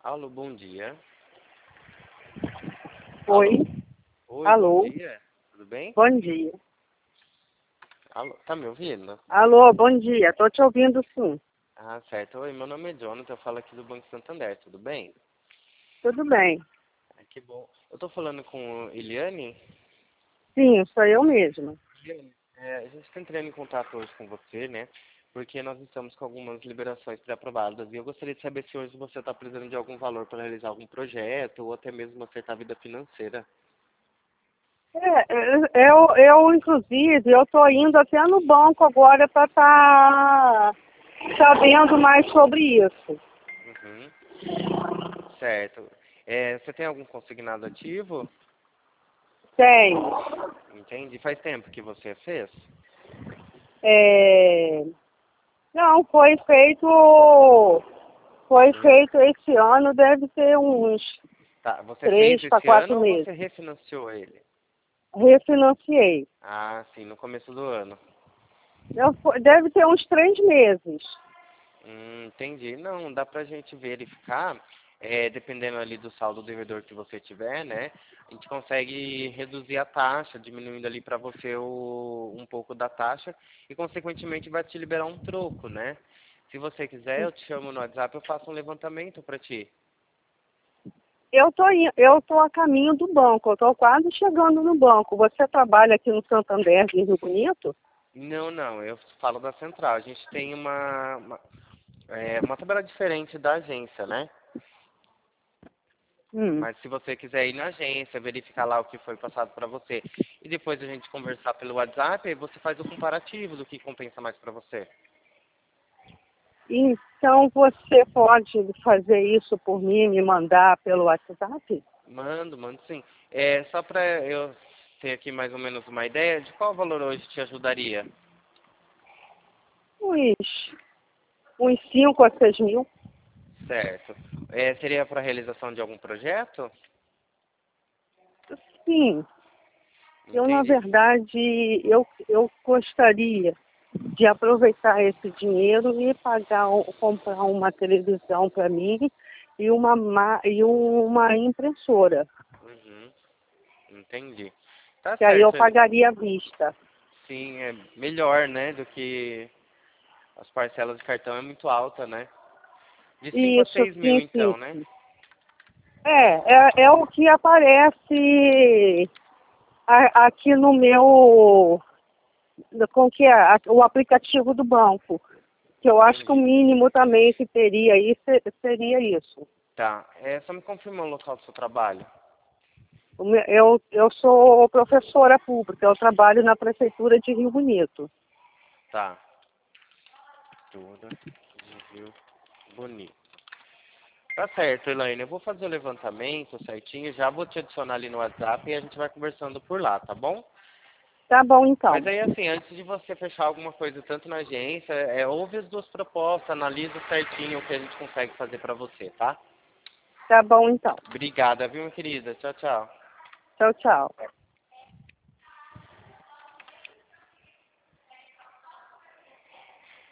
Alô, bom dia. Oi, Alô? Oi, bom alô, dia. Tudo bem? bom dia. Alô, tá me ouvindo? Alô, bom dia, tô te ouvindo sim. Ah, certo. Oi, meu nome é Jonathan, eu falo aqui do Banco Santander, tudo bem? Tudo bem? Ah, que bom. Eu tô falando com Eliane. Sim, sou eu mesma. Eliane, a gente está entrando em contato hoje com você, né? Porque nós estamos com algumas liberações pré-aprovadas e eu gostaria de saber se hoje você está precisando de algum valor para realizar algum projeto ou até mesmo acertar a vida financeira. Inclusive, eu tô indo até no banco agora para estar sabendo mais sobre isso. Uhum, certo. Você tem algum consignado ativo? Tenho. Entende? Faz tempo que você fez? É, não, foi Uhum. feito esse ano, deve ter uns Tá, você fez 3 para esse 4 ano ou meses. você refinanciou ele? Refinanciei. Ah, sim, no começo do ano. Deve ter uns 3 meses. Entendi. Não, dá pra gente verificar, dependendo ali do saldo devedor que você tiver, né? A gente consegue reduzir a taxa, diminuindo ali pra você um pouco da taxa e, consequentemente, vai te liberar um troco, né? Se você quiser, eu te chamo no WhatsApp, eu faço um levantamento pra ti. Eu tô a caminho do banco, eu tô quase chegando no banco. Você trabalha aqui no Santander, em Rio Bonito? Não, não, eu falo da central. A gente tem uma tabela diferente da agência, né? Hum. Mas se você quiser ir na agência, verificar lá o que foi passado para você e depois a gente conversar pelo WhatsApp, aí você faz o comparativo do que compensa mais para você. Então você pode fazer isso por mim, me mandar pelo WhatsApp? Mando sim. É só para eu ter aqui mais ou menos uma ideia de qual valor hoje te ajudaria. Uns, uns 5 a 6 mil. Certo. Seria para realização de algum projeto? Sim, na Entendi. verdade, eu gostaria de aproveitar esse dinheiro e comprar uma televisão para mim e uma impressora, Uhum. Entendi. Tá que aí eu certo. pagaria à vista. Sim, é melhor, né, do que as parcelas de cartão é muito alta, né? De 5 a Isso, 6 mil sim, sim, então, né? sim. É o que aparece aqui no meu, com que é, o aplicativo do banco, que eu acho que o Entendi. mínimo também que teria aí seria isso. Tá. Só me confirma o local do seu trabalho. Eu sou professora pública, eu trabalho na prefeitura de Rio Bonito. Tá. Tudo de Rio Bonito. Tá certo, Elaine. Eu vou fazer o levantamento certinho, já vou te adicionar ali no WhatsApp e a gente vai conversando por lá, tá bom? Tá bom, Mas então. aí, assim, antes de você fechar alguma coisa, tanto na agência, ouve as duas propostas, analisa certinho o que a gente consegue fazer pra você, tá? Tá bom, então. Obrigada, viu, minha querida? Tchau, tchau. Tchau, tchau.